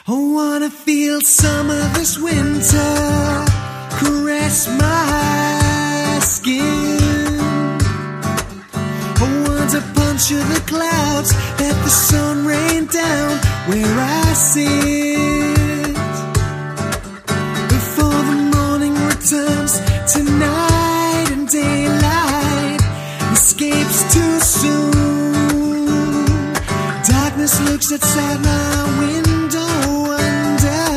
I wanna feel summer this winter, caress my skin. I want to puncture the clouds, let the sun rain down where I sit. Before the morning returns, tonight and daylight escapes too soon. Darkness looks outside my window under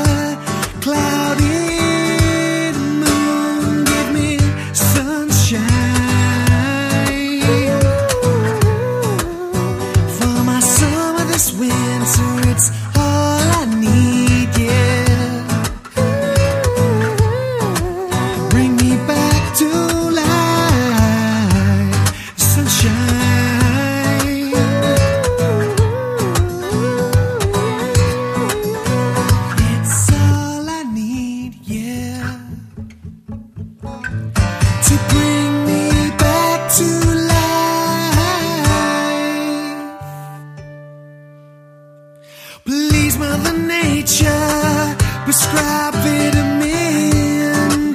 clouded moon. Give me sunshine for my summer this winter. It's all I need, yeah. Bring me back to life, sunshine. It's all I need, yeah, to bring me back to life. Please, Mother Nature, prescribe vitamin D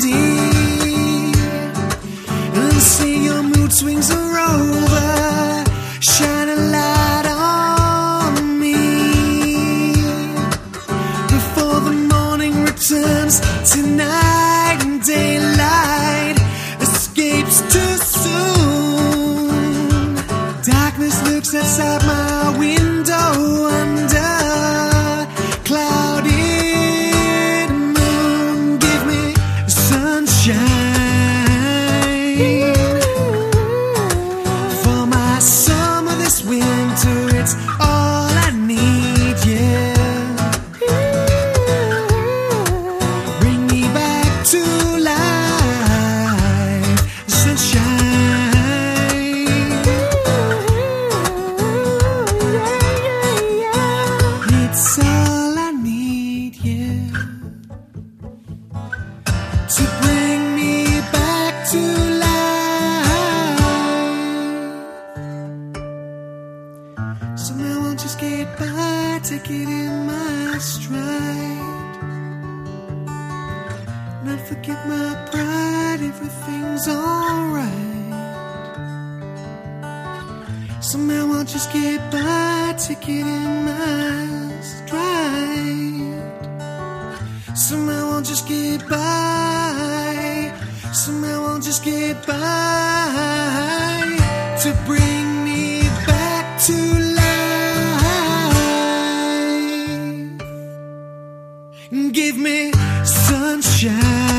and say your mood swings are over. Shine a light on me before the morning returns. Tonight and daylight escapes too soon. Darkness looks outside my window under clouded moon. Give me sunshine for my summer this winter. It's all I need, yeah. Bring me back to life, sunshine. It's all I need, yeah, to bring me back to life. Somehow I'll just get by, take it in my stride, not forget my pride. Everything's alright. Somehow I'll just get by, take it in my stride. Somehow I'll just get by. Somehow I'll just get by to bring me back to life. Give me sunshine